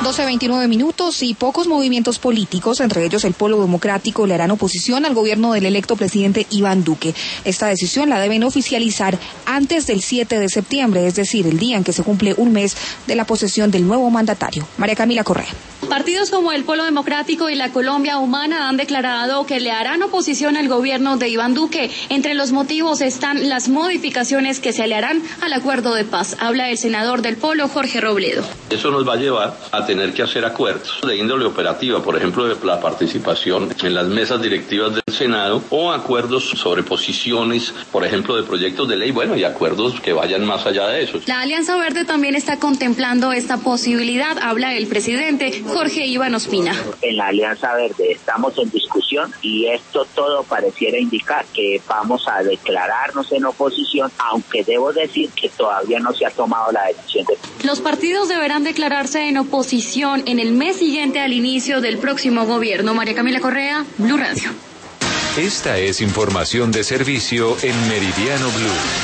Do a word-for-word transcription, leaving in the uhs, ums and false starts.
doce veintinueve minutos y pocos movimientos políticos, entre ellos el Polo Democrático, le harán oposición al gobierno del electo presidente Iván Duque. Esta decisión la deben oficializar antes del siete de septiembre, es decir, el día en que se cumple un mes de la posesión del nuevo mandatario. María Camila Correa. Partidos como el Polo Democrático y la Colombia Humana han declarado que le harán oposición al gobierno de Iván Duque. Entre los motivos están las modificaciones que se le harán al acuerdo de paz. Habla el senador del Polo, Jorge Robledo. Eso nos va a llevar a tener que hacer acuerdos de índole operativa, por ejemplo, de la participación en las mesas directivas del Senado, o acuerdos sobre posiciones, por ejemplo, de proyectos de ley, bueno, y acuerdos que vayan más allá de eso. La Alianza Verde también está contemplando esta posibilidad. Habla el presidente Jorge Iván Ospina. En la Alianza Verde estamos en discusión y esto todo pareciera indicar que vamos a declararnos en oposición, aunque debo decir que todavía no se ha tomado la decisión. De... Los partidos deberán declararse en oposición en el mes siguiente al inicio del próximo gobierno. María Camila Correa, Blue Radio. Esta es información de servicio en Meridiano Blue.